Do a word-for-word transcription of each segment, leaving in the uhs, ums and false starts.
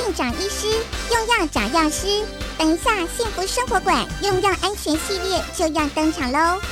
院长医师，用药找药师。等一下，幸福生活馆用药安全系列就要登场喽！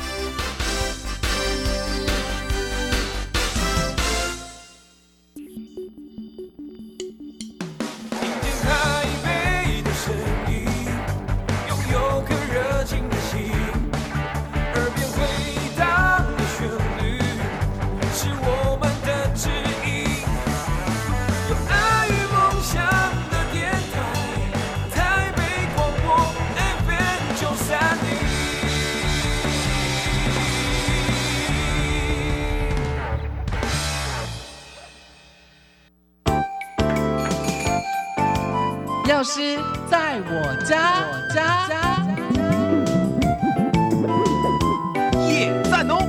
药师在我家，我家夜赞哦。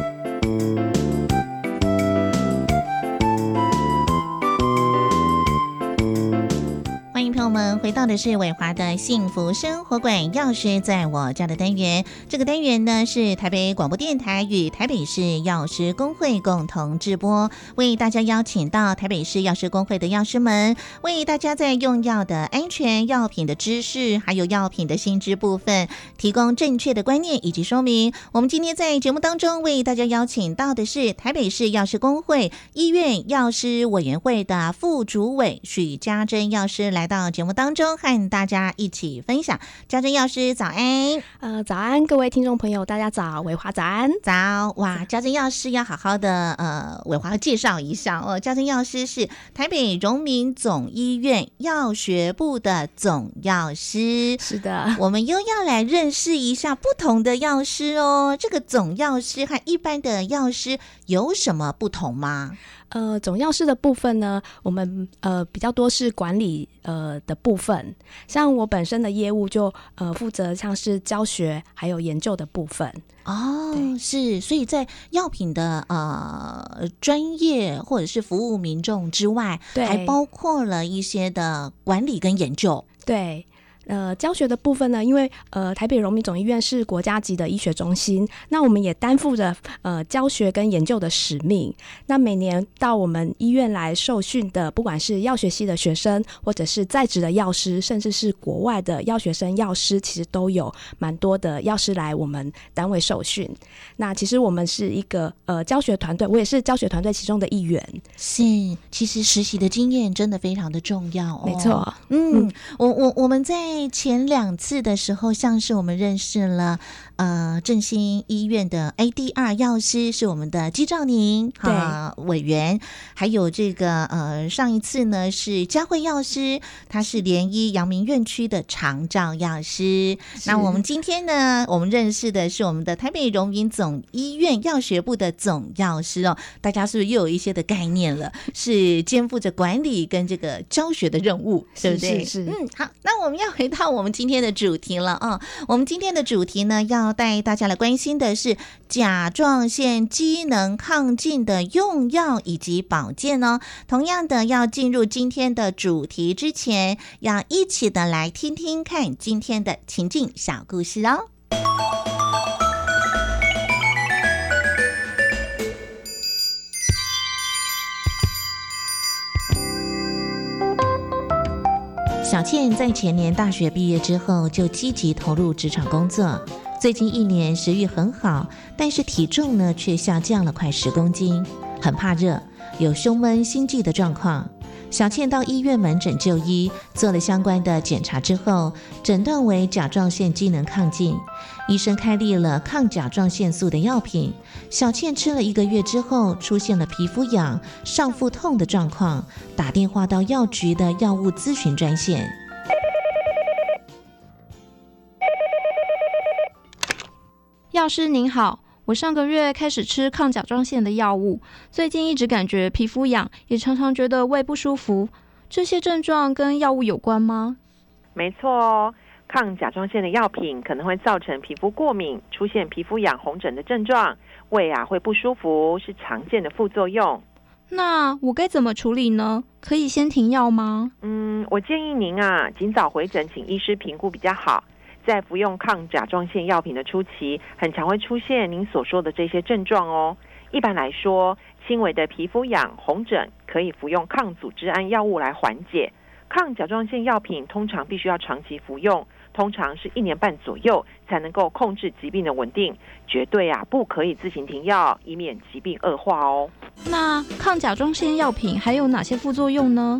欢迎朋友们回到的是伟华的幸福生活馆，药师在我家的单元。这个单元呢是台北广播电台与台北市药师公会共同直播，为大家邀请到台北市药师公会的药师们，为大家在用药的安全、药品的知识还有药品的新知部分提供正确的观念以及说明。我们今天在节目当中为大家邀请到的是台北市药师公会医院药师委员会的副主委许家珍药师来到节目当中和大家一起分享。家珍药师早安。 呃，早安，各位听众朋友，大家早，伟华早安。 早。哇，家珍药师要好好的呃，伟华介绍一下哦。家珍药师是台北荣民总医院药学部的总药师。 是的， 我们又要来认识一下不同的药师哦。这个总药师和一般的药师有什么不同吗？ 呃，总药师的部分呢，我们呃比较多是管理呃的部分，像我本身的业务就呃负责像是教学还有研究的部分。 哦，是，所以在药品的呃专业或者是服务民众之外，还包括了一些的管理跟研究。 对。呃，教学的部分呢，因为呃台北荣民总医院是国家级的医学中心，那我们也担负着呃教学跟研究的使命。那每年到我们医院来受训的，不管是药学系的学生，或者是在职的药师，甚至是国外的药学生药师，其实都有蛮多的药师来我们单位受训。那其实我们是一个呃教学团队，我也是教学团队其中的一员。 是，其实实习的经验真的非常的重要哦。 没错， 嗯，嗯我我我们在在前两次的时候，像是我们认识了呃振兴医院的 A D 二 药师，是我们的姬兆宁啊委员，还有这个呃上一次呢是佳慧药师，他是联医阳明院区的长照药师。那我们今天呢，我们认识的是我们的台北荣民总医院药学部的总药师哦，大家是不是又有一些的概念了？是肩负着管理跟这个教学的任务，对不对？ 是是是。 嗯，好，那我们要回到我们今天的主题了啊、哦！我们今天的主题呢，要带大家来关心的是甲状腺机能亢进的用药以及保健哦。同样的，要进入今天的主题之前，要一起的来听听看今天的情境小故事哦。小倩在前年大学毕业之后就积极投入职场工作，最近一年食欲很好，但是体重呢却下降了快十公斤，很怕热，有胸闷心悸的状况。小倩到医院门诊就医，做了相关的检查之后，诊断为甲状腺机能亢进，医生开立了抗甲状腺素的药品。小倩吃了一个月之后，出现了皮肤痒、上腹痛的状况，打电话到药局的药物咨询专线。 药师您好，我上个月开始吃抗甲状腺的药物，最近一直感觉皮肤痒，也常常觉得胃不舒服，这些症状跟药物有关吗？ 没错哦，抗甲状腺的药品可能会造成皮肤过敏，出现皮肤痒、红疹的症状，胃啊会不舒服，是常见的副作用。 那我该怎么处理呢？可以先停药吗？ 嗯，我建议您啊，尽早回诊请医师评估比较好。在服用抗甲状腺药品的初期，很常会出现您所说的这些症状哦。一般来说，轻微的皮肤痒、红疹可以服用抗组织胺药物来缓解， 抗甲状腺药品通常必须要长期服用，通常是一年半左右才能够控制疾病的稳定，绝对啊不可以自行停药，以免疾病恶化哦。 那抗甲状腺药品还有哪些副作用呢？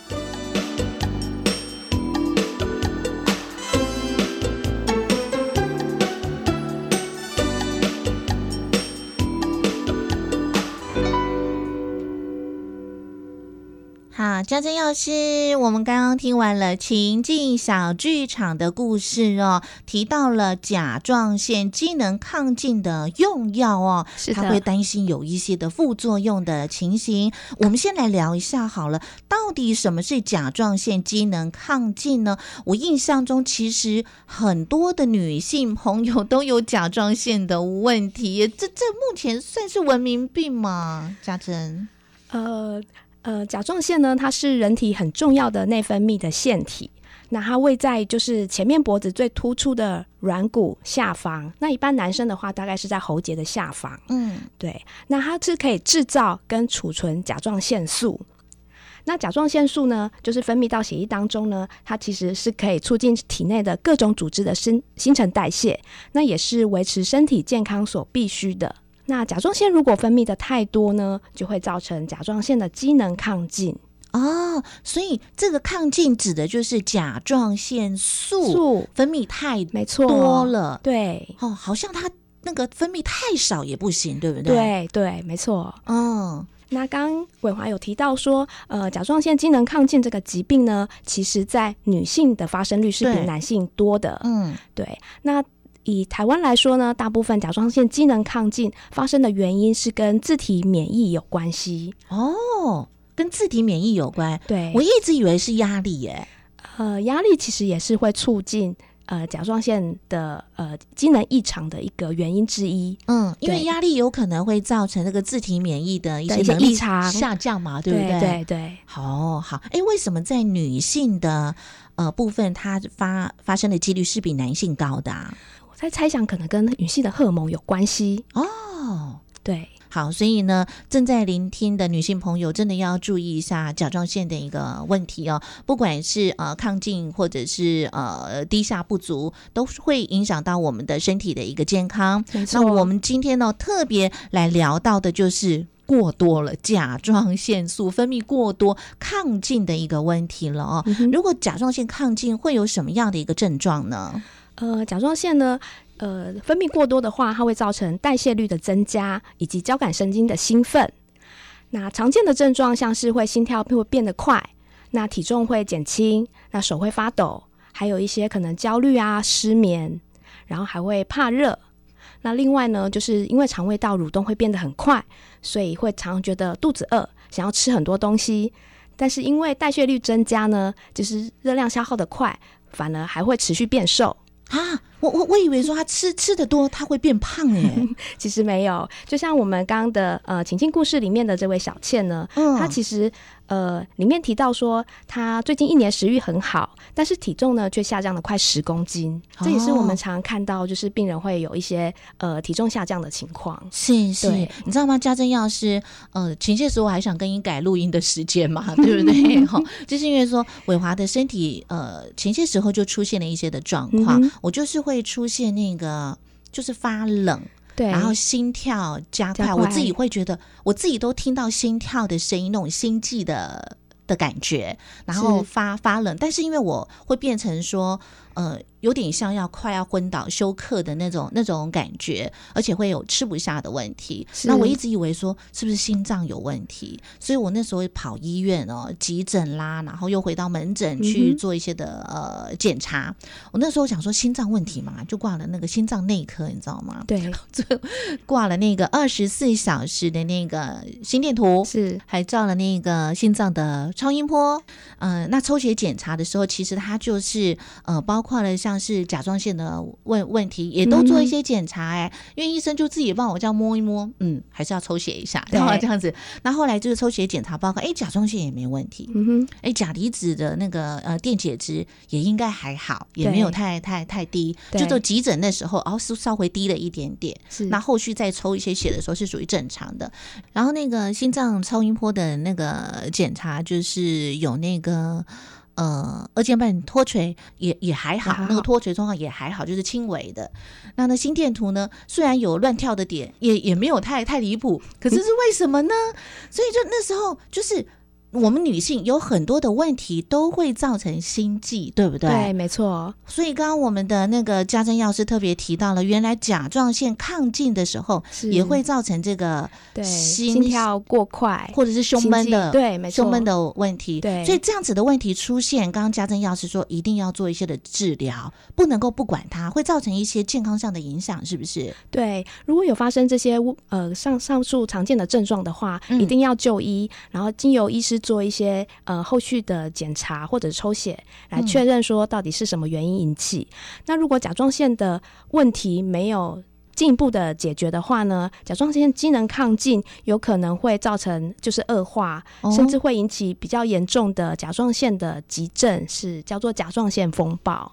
好，家珍药师，我们刚刚听完了情境小剧场的故事哦，提到了甲状腺机能亢进的用药哦， 是的， 他会担心有一些的副作用的情形。我们先来聊一下好了，到底什么是甲状腺机能亢进呢？我印象中其实很多的女性朋友都有甲状腺的问题，这这目前算是文明病吗？家珍？ 呃。呃，甲状腺呢，它是人体很重要的内分泌的腺体。那它位在就是前面脖子最突出的软骨下方。那一般男生的话，大概是在喉结的下方。嗯，对。那它是可以制造跟储存甲状腺素。那甲状腺素呢，就是分泌到血液当中呢，它其实是可以促进体内的各种组织的新新陈代谢，那也是维持身体健康所必须的。那甲状腺如果分泌的太多呢，就会造成甲状腺的机能亢进哦。所以这个亢进指的就是甲状腺素分泌太多了， 对哦，好像它那个分泌太少也不行，对不对？ 对对，没错。 嗯， 那刚刚伟华有提到说，呃，甲状腺机能亢进这个疾病呢，其实在女性的发生率是比男性多的。嗯，对。那以台湾来说呢，大部分甲状腺机能亢进发生的原因是跟自体免疫有关系。 哦，跟自体免疫有关。 对， 我一直以为是压力耶。 呃，压力其实也是会促进呃甲状腺的呃机能异常的一个原因之一。 嗯，因为压力有可能会造成这个自体免疫的一些能力下降嘛，对不对？ 对对对。 好好，哎，为什么在女性的呃部分，它发发生的几率是比男性高的啊？ 在猜想可能跟女性的荷尔蒙有关系哦。 对， 好，所以呢，正在聆听的女性朋友真的要注意一下甲状腺的一个问题哦，不管是呃亢进或者是呃低下不足，都会影响到我们的身体的一个健康。那我们今天呢特别来聊到的就是过多了，甲状腺素分泌过多亢进的一个问题了哦。嗯、如果甲状腺亢进会有什么样的一个症状呢？ 呃，甲状腺呢，呃，分泌过多的话，它会造成代谢率的增加，以及交感神经的兴奋。那常见的症状像是会心跳会变得快，那体重会减轻，那手会发抖，还有一些可能焦虑啊、失眠，然后还会怕热。那另外呢，就是因为肠胃道蠕动会变得很快，所以会常常觉得肚子饿，想要吃很多东西。但是因为代谢率增加呢，就是热量消耗的快，反而还会持续变瘦。 啊，我我我以为说他吃吃的多，他会变胖耶。 其实没有，就像我们刚刚的呃情境故事里面的这位小倩呢，嗯，她其实呃里面提到说，她最近一年食欲很好，但是体重呢却下降了快十公斤。哦，这也是我们常看到，就是病人会有一些呃体重下降的情况。 是是，你知道吗？家珍药师，呃，前些时候我还想跟你改录音的时间嘛，对不对？哈，就是因为说伟华的身体呃前些时候就出现了一些的状况。嗯，我就是会出现那个就是发冷， 对， 然后心跳加快，加快我自己会觉得我自己都听到心跳的声音，那种心悸的的感觉，然后发发冷，但是因为我会变成说呃有点像要快要昏倒休克的那种那种感觉，而且会有吃不下的问题。那我一直以为说是不是心脏有问题，所以我那时候跑医院哦，急诊啦，然后又回到门诊去做一些的、嗯、呃检查。我那时候想说心脏问题嘛，就挂了那个心脏内科，你知道吗？ 对， 就挂了那个二十四小时的那个心电图， 是还照了那个心脏的超音波。呃，那抽血检查的时候，其实它就是呃包括了像像是甲状腺的问问题，也都做一些检查哎、欸嗯，因为医生就自己帮我这样摸一摸，嗯，还是要抽血一下，然后这样子。那后来就是抽血检查报告，哎，甲状腺也没问题，嗯哼，哎，钾离子的那个呃电解质也应该还好，也没有太太太低，就做急诊的时候，哦，是稍微低了一点点。是，那后续再抽一些血的时候是属于正常的。然后那个心脏超音波的那个检查，就是有那个。 呃二尖瓣脱垂也也还好，那个脱垂状况也还好，就是轻微的。那呢心电图呢，虽然有乱跳的点，也也没有太太离谱，可是是为什么呢？所以就那时候就是我们女性有很多的问题都会造成心悸，对不对？ 对，没错。 所以刚刚我们的那个家珍药师特别提到了，原来甲状腺亢进的时候也会造成这个心心跳过快或者是胸闷的， 对，没错， 胸闷的问题。 对， 所以这样子的问题出现，刚刚家珍药师说一定要做一些的治疗，不能够不管它，会造成一些健康上的影响，是不是？ 对，如果有发生这些呃上上述常见的症状的话，嗯、一定要就医，然后经由医师做一些呃后续的检查或者抽血来确认说到底是什么原因引起。嗯、那如果甲状腺的问题没有进一步的解决的话呢，甲状腺机能亢进有可能会造成就是恶化，哦、甚至会引起比较严重的甲状腺的急症，是叫做甲状腺风暴。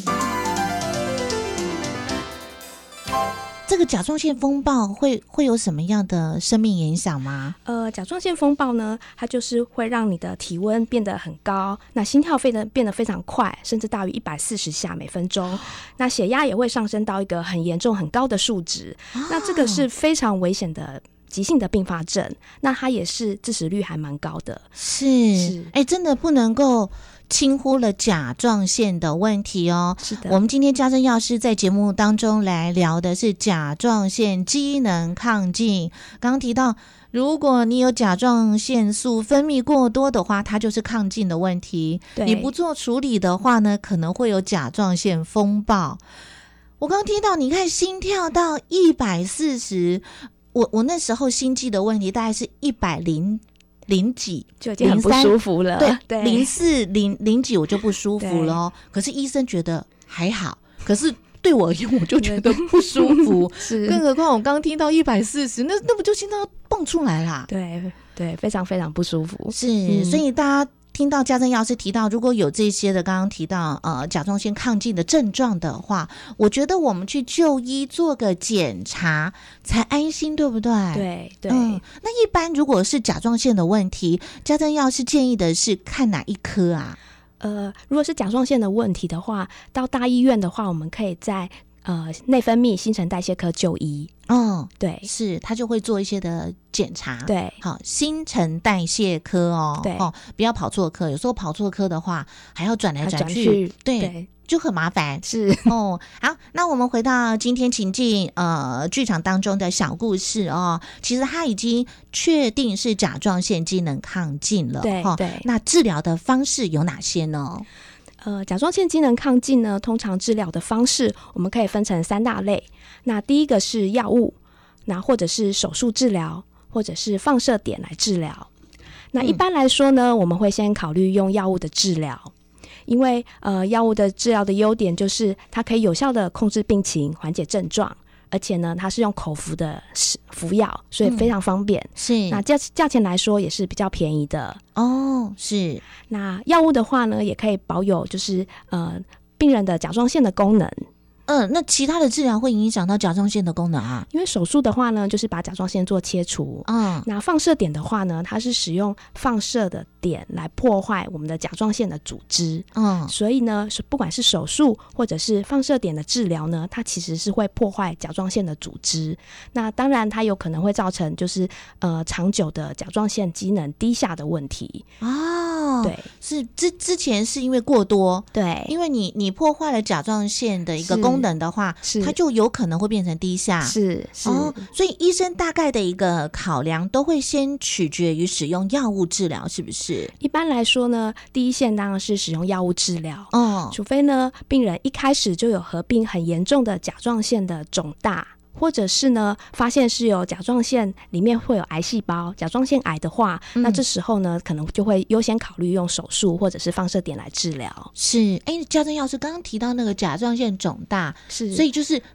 这个甲状腺风暴会会有什么样的生命影响吗？ 呃，甲状腺风暴呢，它就是会让你的体温变得很高，那心跳变得变得非常快，甚至大于一百四十下每分钟。那血压也会上升到一个很严重、很高的数值。哦、那这个是非常危险的急性的并发症，那它也是致死率还蛮高的。 是，哎、欸，真的不能够轻忽了甲状腺的问题哦。 是的， 我们今天家珍药师在节目当中来聊的是甲状腺机能亢进。刚刚提到，如果你有甲状腺素分泌过多的话，它就是亢进的问题。你不做处理的话呢，可能会有甲状腺风暴。我刚刚听到，你看心跳到一百四十，我我那时候心悸的问题大概是一百零。零几就已经很不舒服了， 对对，零四零零几我就不舒服了哦。可是医生觉得还好，可是对我而言我就觉得不舒服。是，更何况我刚听到一百四十，那那不就心脏蹦出来啦？ 对对，非常非常不舒服。 是，嗯、所以大家听到家珍药师提到，如果有这些的刚刚提到呃甲状腺亢进的症状的话，我觉得我们去就医做个检查才安心，对不对？ 对对、 嗯。那一般如果是甲状腺的问题，家珍药师建议的是看哪一科啊？ 呃，如果是甲状腺的问题的话，到大医院的话，我们可以在呃内分泌新陈代谢科就医。 哦， 对， 是他就会做一些的检查。 对， 好，新陈代谢科哦， 对哦，不要跑错科，有时候跑错科的话还要转来转去， 转去对。 对， 就很麻烦。 是哦，好，那我们回到今天情境呃剧场当中的小故事哦，其实他已经确定是甲状腺机能亢进了。 对、哦、对， 那治疗的方式有哪些呢？ 呃，甲状腺机能亢进呢，通常治疗的方式我们可以分成三大类。那第一个是药物，那或者是手术治疗，或者是放射碘来治疗。那一般来说呢，嗯、我们会先考虑用药物的治疗。因为呃，药物的治疗的优点就是它可以有效的控制病情，缓解症状，而且呢，它是用口服的服药，所以非常方便。嗯、 是， 那价价钱来说也是比较便宜的哦。是， 那药物的话呢，也可以保有就是呃病人的甲状腺的功能。 嗯，那其他的治疗会影响到甲状腺的功能啊？ 因为手术的话呢，就是把甲状腺做切除。嗯，那放射碘的话呢，它是使用放射的碘来破坏我们的甲状腺的组织。嗯，所以呢，不管是手术或者是放射碘的治疗呢，它其实是会破坏甲状腺的组织。那当然，它有可能会造成就是呃长久的甲状腺机能低下的问题。 哦， 对， 是之之前是因为过多， 对， 因为你你破坏了甲状腺的一个功能。功能的话，它就有可能会变成低下， 是是、 哦，所以医生大概的一个考量都会先取决于使用药物治疗，是不是？ 一般来说呢，第一线当然是使用药物治疗， 哦， 除非呢病人一开始就有合并很严重的甲状腺的肿大。或者是呢，发现是有甲状腺里面会有癌细胞，甲状腺癌的话，嗯、那这时候呢，可能就会优先考虑用手术或者是放射碘来治疗。 是，哎，家珍药师刚刚提到那个甲状腺肿大， 是， 所以就是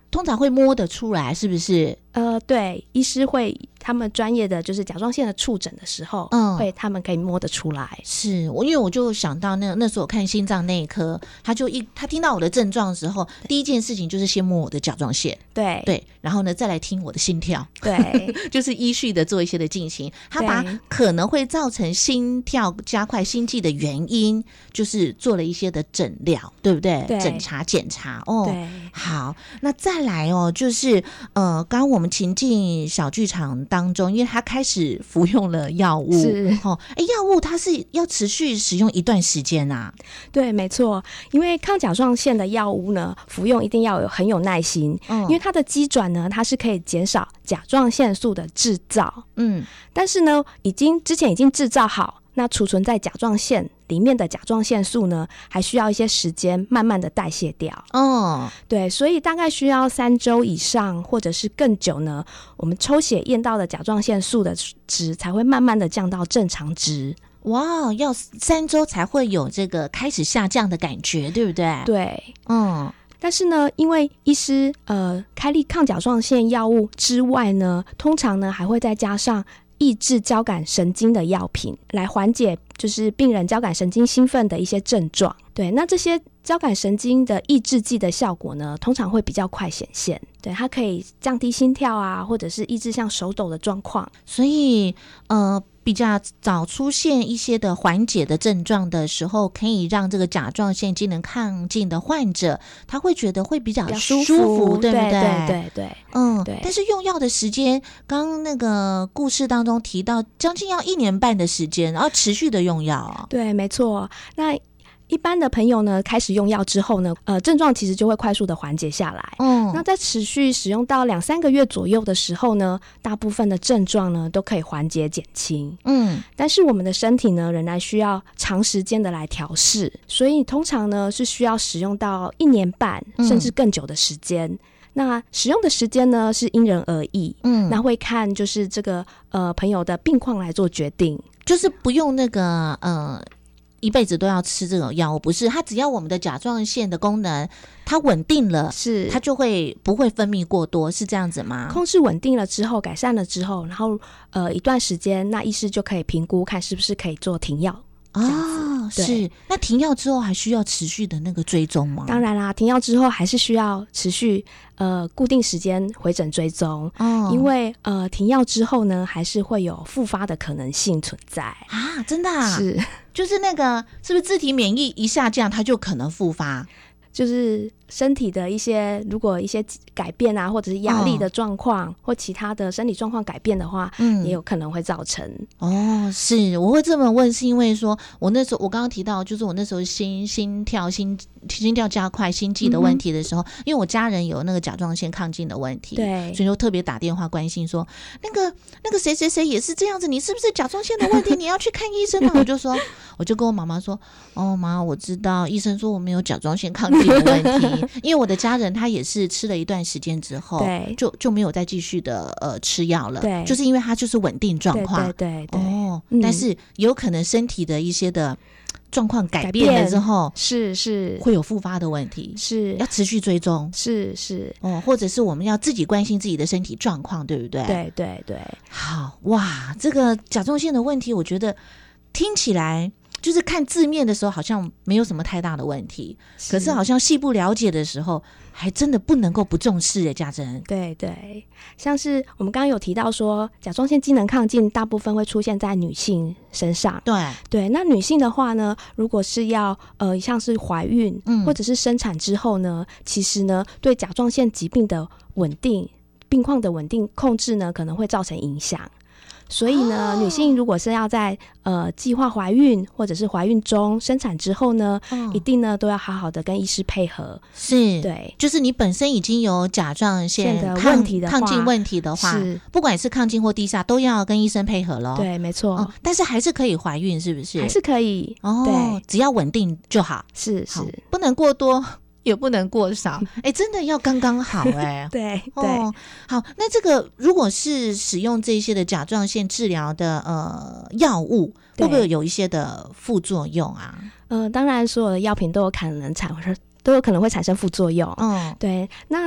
通常会摸得出来，是不是？ 呃，对，医师会他们专业的就是甲状腺的触诊的时候，嗯，会他们可以摸得出来。 是我因为我就想到那那时候我看心脏内科，他就一他听到我的症状的时候，第一件事情就是先摸我的甲状腺， 对对，然后呢再来听我的心跳， 对， 就是依序的做一些的进行。他把可能会造成心跳加快、心悸的原因，就是做了一些的诊疗，对不对？ 对， 诊查检查哦。 对， 好，那再来哦，就是呃，刚刚我们情境小剧场当中，因为他开始服用了药物， 是哦，哎，药物它是要持续使用一段时间啊。 对，没错，因为抗甲状腺的药物呢，服用一定要有很有耐心，嗯，因为它的机转呢，它是可以减少甲状腺素的制造，嗯，但是呢，已经之前已经制造好，那储存在甲状腺里面的甲状腺素呢，还需要一些时间慢慢的代谢掉。哦，对，所以大概需要三周以上，或者是更久呢，我们抽血验到的甲状腺素的值才会慢慢的降到正常值。 哇，要三周才会有这个开始下降的感觉，对不对？ 对，嗯。但是呢，因为医师呃开立抗甲状腺药物之外呢，通常呢还会再加上抑制交感神经的药品，来缓解就是病人交感神经兴奋的一些症状。对，那这些交感神经的抑制剂的效果呢，通常会比较快显现。对，它可以降低心跳啊，或者是抑制像手抖的状况。 所以呃比较早出现一些的缓解的症状的时候，可以让这个甲状腺机能亢进的患者，他会觉得会比较舒服， 舒服对不对？ 对对对， 嗯， 对。 但是用药的时间，刚刚那个故事当中提到，将近要一年半的时间，然后持续的用药啊。 对，没错。那一般的朋友呢，开始用药之后呢，呃，症状其实就会快速的缓解下来。嗯，那在持续使用到两三个月左右的时候呢，大部分的症状呢都可以缓解减轻。嗯，但是我们的身体呢，仍然需要长时间的来调试，所以通常呢是需要使用到一年半甚至更久的时间。嗯，那使用的时间呢是因人而异，嗯，那会看就是这个呃朋友的病况来做决定， 就是不用那个呃。一辈子都要吃这种药物，不是，它只要我们的甲状腺的功能它稳定了， 是它就会不会分泌过多，是这样子吗？ 控制稳定了之后，改善了之后，然后呃一段时间，那医师就可以评估看是不是可以做停药。 哦，是。那停药之后还需要持续的那个追踪吗？ 当然啦，停药之后还是需要持续呃固定时间回诊追踪。哦，因为呃停药之后呢，还是会有复发的可能性存在啊，真的啊？ 是， 就是那个是不是自体免疫一下降，它就可能复发？ 就是身体的一些如果一些改变啊，或者是压力的状况，哦，或其他的身体状况改变的话，嗯，也有可能会造成。 哦，是，我会这么问是因为说我那时候我刚刚提到就是我那时候心心跳心心跳加快心悸的问题的时候，嗯，因为我家人有那个甲状腺亢进的问题， 对， 所以就特别打电话关心说那个那个谁谁谁也是这样子，你是不是甲状腺的问题？你要去看医生啊！我就说我就跟我妈妈说，哦妈，我知道医生说我没有甲状腺亢进的问题，因为我的家人他也是吃了一段时间之后， 对， 就就没有再继续的呃吃药了， 对， 就是因为他就是稳定状况， 对对 对, 对哦，嗯，但是有可能身体的一些的状况改变了之后， 是是会有复发的问题， 是要持续追踪， 是是哦，或者是我们要自己关心自己的身体状况，对不对？ 对对对， 好哇，这个甲状腺的问题，我觉得听起来。就是看字面的时候好像没有什么太大的问题，是，可是好像细不了解的时候还真的不能够不重视耶，家珍。 对对，像是我们刚刚有提到说甲状腺机能亢进大部分会出现在女性身上， 对对，那女性的话呢，如果是要呃像是怀孕，嗯，或者是生产之后呢，其实呢对甲状腺疾病的稳定病况的稳定控制呢可能会造成影响。所以呢，哦，女性如果是要在呃计划怀孕或者是怀孕中生产之后呢，哦，一定呢都要好好的跟医师配合。 是， 对， 就是你本身已经有甲状腺的问题的话， 亢进问题的话，是，不管是亢进或低下，都要跟医生配合咯。 对，没错， 哦。但是还是可以怀孕，是不是？ 还是可以哦，对，只要稳定就好。 是是， 不能过多。也不能过少，哎，真的要刚刚好哎、欸。 对对、 哦，好，那这个如果是使用这些的甲状腺治疗的呃药物，会不会有一些的副作用啊？ 呃，当然，所有的药品都有可能产都有可能会产生副作用。嗯，对，那。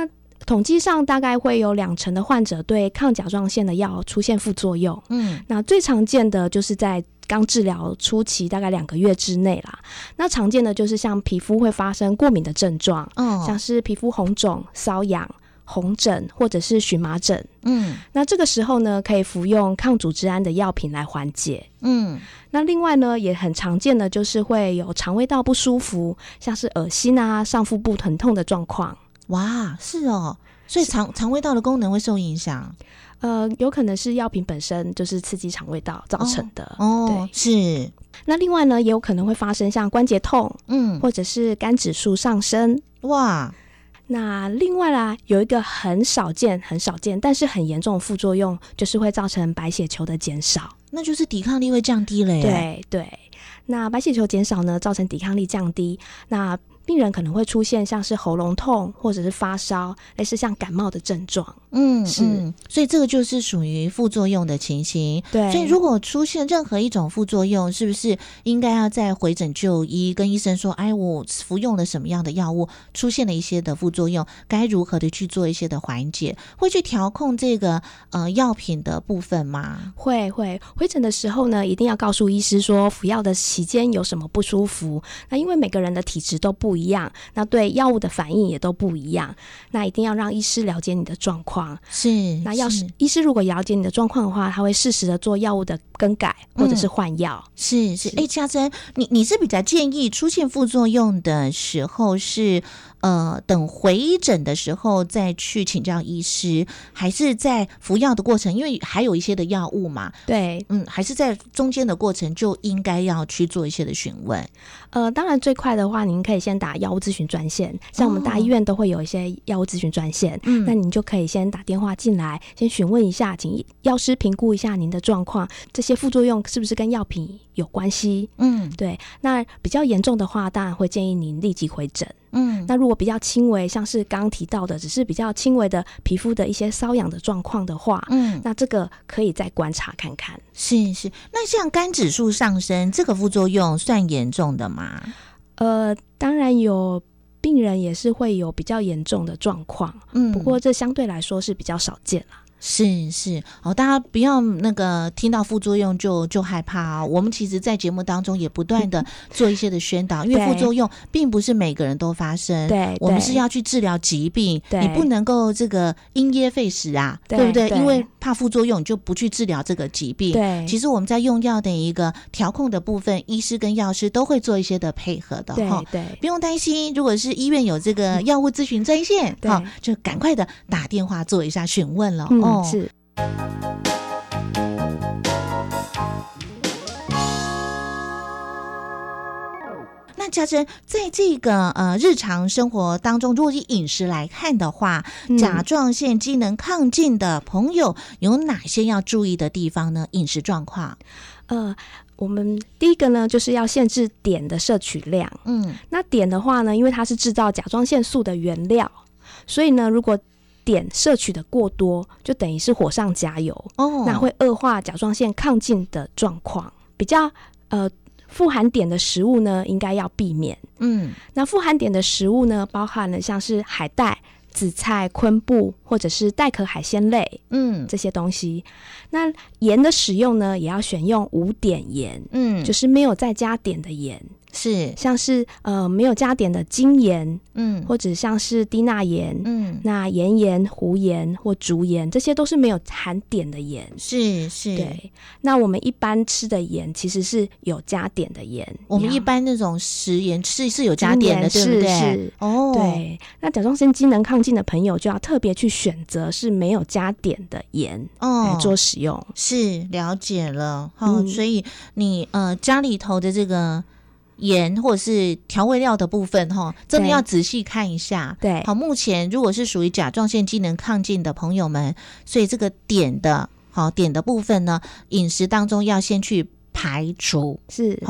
统计上大概会有两成的患者对抗甲状腺的药出现副作用。嗯，那最常见的就是在刚治疗初期，大概两个月之内啦。那常见的就是像皮肤会发生过敏的症状，哦，像是皮肤红肿、瘙痒、红疹或者是荨麻疹。嗯，那这个时候呢，可以服用抗组织胺的药品来缓解。嗯，那另外呢，也很常见的就是会有肠胃道不舒服，像是恶心啊、上腹部疼痛的状况。 哇，是哦，所以肠肠胃道的功能会受影响。 呃，有可能是药品本身就是刺激肠胃道造成的。 哦， 对， 是。 那另外呢，也有可能会发生像关节痛，嗯，或者是肝指数上升。 哇。 那另外啦，有一个很少见很少见但是很严重的副作用，就是会造成白血球的减少， 那就是抵抗力会降低了耶。 对对，那白血球减少呢，造成抵抗力降低，那病人可能会出现像是喉咙痛或者是发烧，类似像感冒的症状。嗯，是、嗯， 所以这个就是属于副作用的情形。 对， 所以如果出现任何一种副作用，是不是应该要再回诊就医，跟医生说，哎，我服用了什么样的药物，出现了一些的副作用，该如何的去做一些的缓解，会去调控这个呃药品的部分吗？ 会会，回诊的时候呢，一定要告诉医师说服药的期间有什么不舒服。那因为每个人的体质都不一样，那对药物的反应也都不一样，那一定要让医师了解你的状况。 是， 那要是医师如果了解你的状况的话，他会适时的做药物的更改或者是换药。嗯、 是是，哎，嘉珍，你你是比较建议出现副作用的时候是呃等回诊的时候再去请教医师，还是在服药的过程，因为还有一些的药物嘛？ 对， 嗯，还是在中间的过程就应该要去做一些的询问。 呃，当然最快的话，您可以先打药物咨询专线，像我们大医院都会有一些药物咨询专线，嗯、那您就可以先打电话进来，先询问一下，请药师评估一下您的状况，这些副作用是不是跟药品有关系？嗯，对。那比较严重的话，当然会建议您立即回诊。嗯，那如果比较轻微，像是刚刚提到的，只是比较轻微的皮肤的一些瘙痒的状况的话，嗯，那这个可以再观察看看。 是是，那像肝指数上升，这个副作用算严重的吗？ 呃，当然有病人也是会有比较严重的状况，嗯，不过这相对来说是比较少见啦。 是是哦，大家不要那个听到副作用就就害怕啊！我们其实在节目当中也不断的做一些的宣导，因为副作用并不是每个人都发生， 对， 我们是要去治疗疾病，你不能够这个因噎废食啊，对, 对不对？因为怕副作用你就不去治疗这个疾病。 对， 其实我们在用药的一个调控的部分，医师跟药师都会做一些的配合的哈， 对， 不用担心。如果是医院有这个药物咨询专线，哈，就赶快的打电话做一下询问了。 嗯、 哦。 是。 那嘉珍，在这个呃日常生活当中，如果以饮食来看的话，嗯、甲状腺机能亢进的朋友有哪些要注意的地方呢？饮食状况， 呃，我们第一个呢，就是要限制碘的摄取量。嗯，那碘的话呢，因为它是制造甲状腺素的原料，所以呢，如果碘摄取的过多，就等于是火上加油，哦，那会恶化甲状腺亢进的状况。比较呃富含碘的食物呢，应该要避免。嗯，那富含碘的食物呢，包含了像是海带、紫菜、昆布或者是带壳海鲜类，嗯，这些东西。那盐的使用呢，也要选用无碘盐，嗯，就是没有再加碘的盐。 是像是呃没有加碘的精盐，嗯，或者像是低钠盐，嗯，那岩盐、湖盐或竹盐，这些都是没有含碘的盐。 是是， 对。那我们一般吃的盐其实是有加碘的盐， 我们一般那种食盐是是有加碘的，对不对？ 是哦，对。那甲状腺机能亢进的朋友就要特别去选择是没有加碘的盐来做使用。哦、 是了解了，好、嗯，所以你呃家里头的这个盐或者是调味料的部分哈，真的要仔细看一下。 对， 好，目前如果是属于甲状腺机能亢进的朋友们，所以这个碘的好碘的部分呢，饮食当中要先去排除。 是， 好，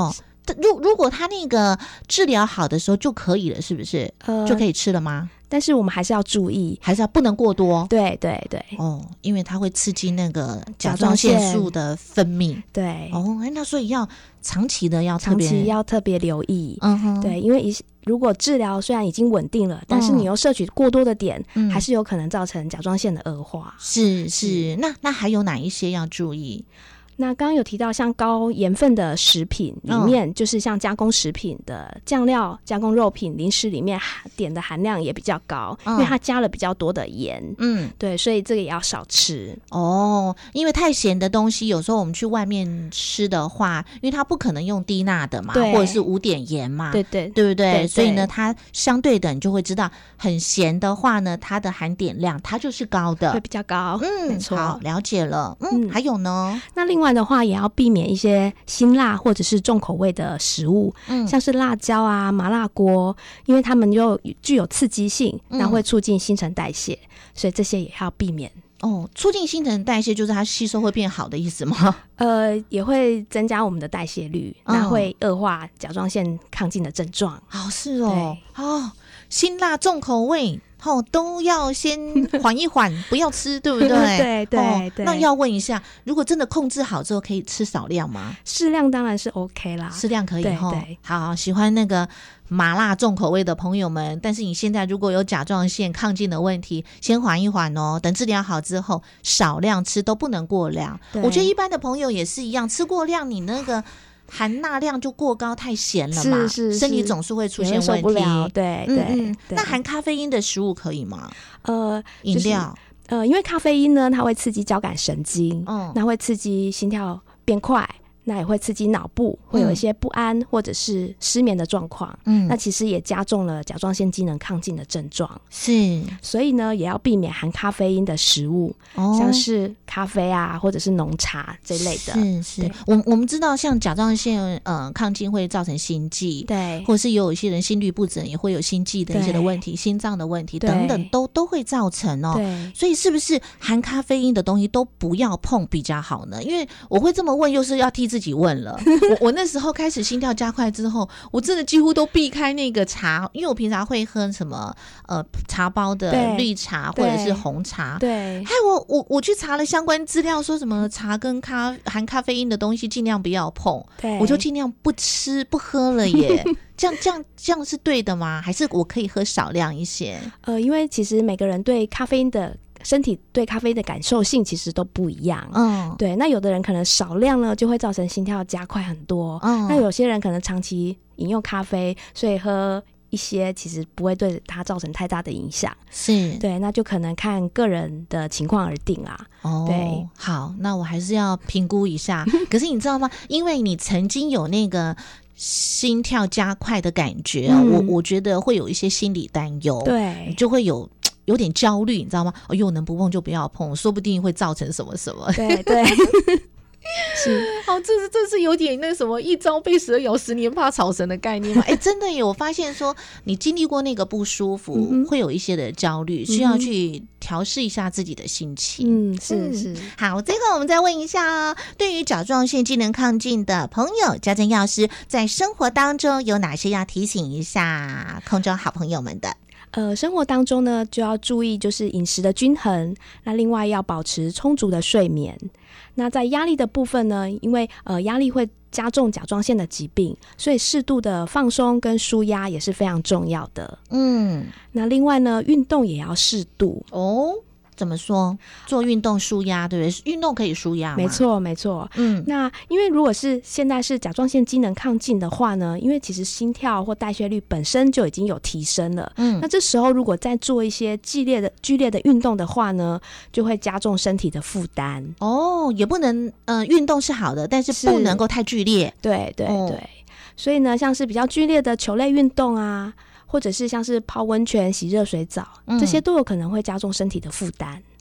如如果他那个治疗好的时候就可以了，是不是？呃，就可以吃了吗？ 但是我们还是要注意， 还是要不能过多。 对对对， 哦，因为它会刺激那个甲状腺素的分泌。 对， 哦，那所以要长期的要特别长期要特别留意。 嗯哼， 对，因为一如果治疗虽然已经稳定了，但是你又摄取过多的碘，嗯、还是有可能造成甲状腺的恶化。 是是，那那还有哪一些要注意？ 那刚刚有提到像高盐分的食品里面、哦、就是像加工食品的酱料、加工肉品、零食里面碘的含量也比较高、哦、因为它加了比较多的盐。嗯，对，所以这个也要少吃。 哦，因为太咸的东西有时候我们去外面吃的话，因为它不可能用低钠的嘛，或者是无碘盐嘛， 对对对不对？ 对对， 所以呢它相对的你就会知道很咸的话呢，它的含碘量它就是高的， 会比较高。 嗯， 没错， 好，了解了。嗯，嗯还有呢？ 那另外的话也要避免一些辛辣或者是重口味的食物、嗯、像是辣椒啊、麻辣锅，因为它们又具有刺激性，然后会促进新陈代谢、嗯、所以这些也要避免。 哦，促进新陈代谢就是它吸收会变好的意思吗？ 呃，也会增加我们的代谢率，那、哦、会恶化甲状腺亢进的症状。 哦，是哦，哦，辛辣重口味哦，都要先缓一缓，不要吃，对不对？ 对对、哦、对。 那要问一下，如果真的控制好之后，可以吃少量吗？ 适量当然是 OK 啦， 适量可以哈。 对， 好，喜欢那个麻辣重口味的朋友们，但是你现在如果有甲状腺亢进的问题，先缓一缓哦，等治疗好之后，少量吃都不能过量。我觉得一般的朋友也是一样，吃过量，你那个含钠量就过高，太咸了嘛， 是是是， 身体总是会出现问题。 对对、 嗯、对。那含咖啡因的食物可以吗？ 呃， 饮料、 就是，呃，因为咖啡因呢，它会刺激交感神经，嗯，那会刺激心跳变快。那也会刺激脑部，会有一些不安或者是失眠的状况。嗯，那其实也加重了甲状腺机能亢进的症状。是，所以呢，也要避免含咖啡因的食物，哦、像是咖啡啊，或者是浓茶这类的。 是是，我我们知道，像甲状腺呃亢进会造成心悸， 对， 或者是有一些人心律不整也会有心悸的一些的问题，心脏的问题等等，都都会造成哦。对，所以是不是含咖啡因的东西都不要碰比较好呢？因为我会这么问，又是要替自己问了。我我那时候开始心跳加快之后，我真的几乎都避开那个茶，因为我平常会喝什么呃茶包的绿茶或者是红茶。对，还有我我我去查了相关资料，说什么茶跟咖含咖啡因的东西尽量不要碰，对，我就尽量不吃不喝了耶。这样这样这样是对的吗？还是我可以喝少量一些？ 呃，因为其实每个人对咖啡因的身体对咖啡的感受性其实都不一样。嗯，对，那有的人可能少量呢就会造成心跳加快很多。嗯，那有些人可能长期饮用咖啡，所以喝一些其实不会对他造成太大的影响。是，对，那就可能看个人的情况而定啦。哦，对， 好，那我还是要评估一下。可是你知道吗？因为你曾经有那个心跳加快的感觉，嗯、我我觉得会有一些心理担忧，对，就会有有点焦虑，你知道吗？哎呦，能不碰就不要碰，说不定会造成什么什么。 对对。 是，好，这是这是有点那什么一朝被蛇咬，十年怕草绳的概念嘛？哎，真的耶！我发现说你经历过那个不舒服，嗯、会有一些的焦虑，需要去调试一下自己的心情。嗯，是是。好，最后我们再问一下哦，对于甲状腺机能亢进的朋友，家珍药师在生活当中有哪些要提醒一下空中好朋友们的？ 呃，生活当中呢，就要注意就是饮食的均衡，那另外要保持充足的睡眠。那在压力的部分呢，因为呃压力会加重甲状腺的疾病，所以适度的放松跟舒压也是非常重要的。嗯，那另外呢，运动也要适度哦。怎么说？做运动舒压，对不对？运动可以舒压吗？ 没错，没错。嗯，那因为如果是现在是甲状腺机能亢进的话呢，因为其实心跳或代谢率本身就已经有提升了。嗯，那这时候如果再做一些剧烈的剧烈的运动的话呢，就会加重身体的负担。 哦，也不能呃，运动是好的，但是不能够太剧烈。 对对对，所以呢，像是比较剧烈的球类运动啊。或者是像是泡温泉、洗热水澡、嗯、这些都有可能会加重身体的负担。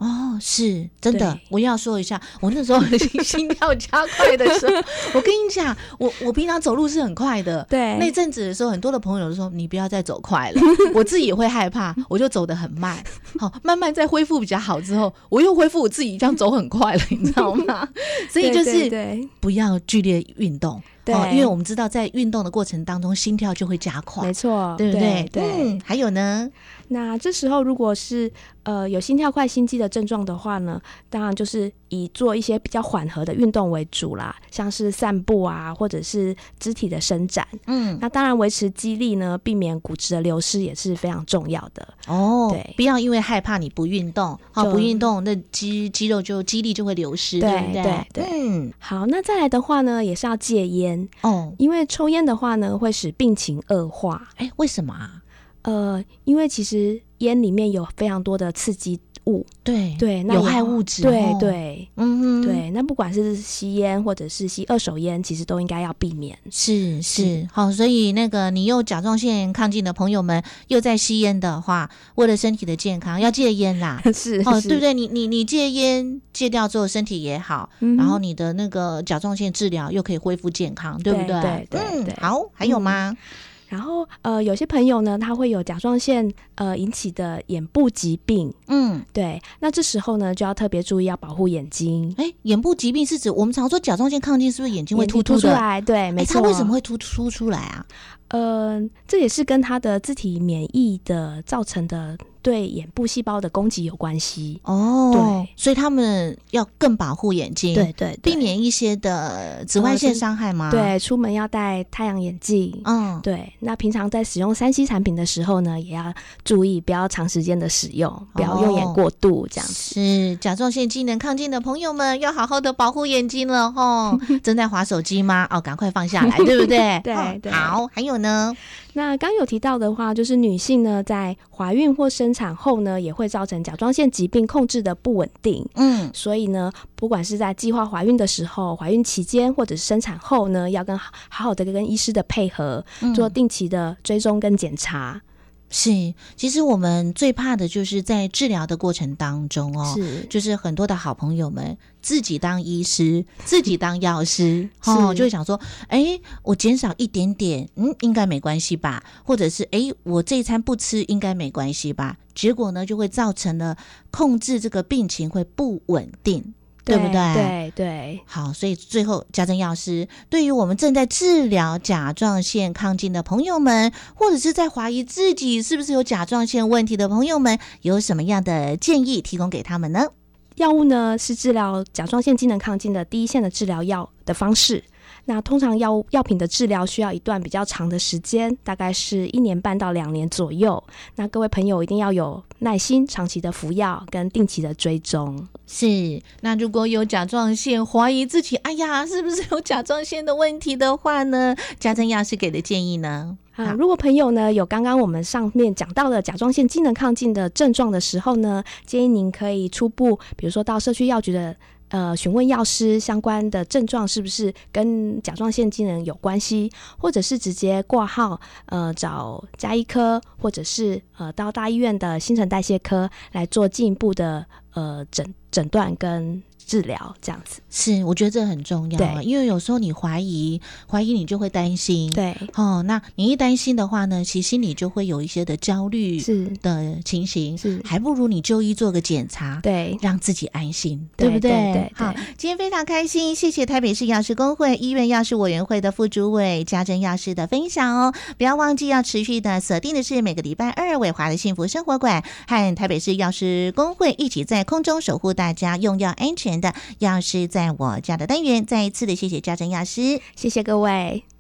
哦，是真的对。 我要说一下，我那时候心跳加快的时候，我跟你讲，我我平常走路是很快的， 对那阵子的时候，很多的朋友都说你不要再走快了，我自己也会害怕，我就走得很慢。好，慢慢再恢复比较好之后，我又恢复我自己这样走很快了，你知道吗？所以就对对是对不要剧烈运动。 对哦，因为我们知道在运动的过程当中，心跳就会加快， 没错， 对不对？ 对，对嗯，还有呢， 那这时候如果是呃有心跳快、心悸的症状的话呢，当然就是以做一些比较缓和的运动为主啦，像是散步啊，或者是肢体的伸展。 嗯， 那当然维持肌力呢，避免骨质的流失也是非常重要的。 哦， 对， 不要因为害怕你不运动，好、 就不运动，那肌肌肉就肌力就会流失， 对不对？ 对对嗯， 好，那再来的话呢，也是要戒烟， 哦， 因为抽烟的话呢，会使病情恶化。 哎，为什么啊？ 呃，因为其实烟里面有非常多的刺激物， 对对，那有也害物质， 对哦， 对。 嗯哼， 对，那不管是吸烟或者是吸二手烟，其实都应该要避免。 是是，好，所以那个你有甲状腺亢进的朋友们，又在吸烟的话，为了身体的健康，要戒烟啦。 是， 哦， 是对不对？你你你戒烟戒掉之后，身体也好， 嗯哼然后你的那个甲状腺治疗又可以恢复健康，对不对？ 对对嗯对， 好，还有吗？ 然后呃，有些朋友呢，他会有甲状腺呃引起的眼部疾病， 嗯， 对，那这时候呢，就要特别注意，要保护眼睛。 哎，眼部疾病是指我们常说甲状腺亢进，是不是眼睛会眼睛突的？ 凸出来，对，没哎， 错。 它为什么会突突出来啊？ 呃，这也是跟他的自体免疫的造成的对眼部细胞的攻击有关系。 哦， 对， 所以他们要更保护眼睛， 对对对避免一些的紫外线伤害吗？， 对，出门要戴太阳眼镜。 嗯， 对，那平常在使用三 C 产品的时候呢，也要注意不要长时间的使用，不要用眼过度这样子。 是甲状腺机能亢进的朋友们要好好的保护眼睛了吼。正在滑手机吗？哦，赶快放下来，对不对？ 对哦对好，还有呢？ 那刚有提到的话，就是女性呢在怀孕或生产后呢，也会造成甲状腺疾病控制的不稳定。 嗯， 所以呢，不管是在计划怀孕的时候、怀孕期间或者是生产后呢，要跟好好的跟医师的配合， 嗯做定期的追踪跟检查。 是，其实我们最怕的就是在治疗的过程当中哦， 是就是很多的好朋友们自己当医师，自己当药师，哦，就会想说，哎，我减少一点点，嗯，应该没关系吧？或者是，哎，我这一餐不吃，应该没关系吧？结果呢，就会造成了控制这个病情会不稳定。对不对？ 对对， 好，所以最后家政药师对于我们正在治疗甲状腺亢进的朋友们，或者是在怀疑自己是不是有甲状腺问题的朋友们，有什么样的建议提供给他们呢？ 药物呢是治疗甲状腺机能亢进的第一线的治疗药的方式。那通常药物药品的治疗需要一段比较长的时间，大概是一年半到两年左右。那各位朋友一定要有耐心，长期的服药跟定期的追踪。 是，那如果有甲状腺，怀疑自己，哎呀，是不是有甲状腺的问题的话呢？家政药师给的建议呢？ 啊、如果朋友呢有刚刚我们上面讲到的甲状腺机能亢进的症状的时候呢，建议您可以初步，比如说到社区药局的呃询问药师相关的症状是不是跟甲状腺机能有关系，或者是直接挂号呃找家医科，或者是呃到大医院的新陈代谢科来做进一步的呃诊诊断跟治疗，这样子。 是，我觉得这很重要啊，因为有时候你怀疑，怀疑你就会担心， 对， 哦，那你一担心的话呢，其实心里就会有一些的焦虑的情形， 是， 还不如你就医做个检查， 对， 让自己安心， 对不对？ 对对对好，今天非常开心，谢谢台北市药师公会医院药师委员会的副主委家珍药师的分享哦，不要忘记要持续的锁定的是每个礼拜二伟华的幸福生活馆和台北市药师公会一起在空中守护大家用药安全的药师在我家的单元，再一次的谢谢家珍药师， 谢谢各位。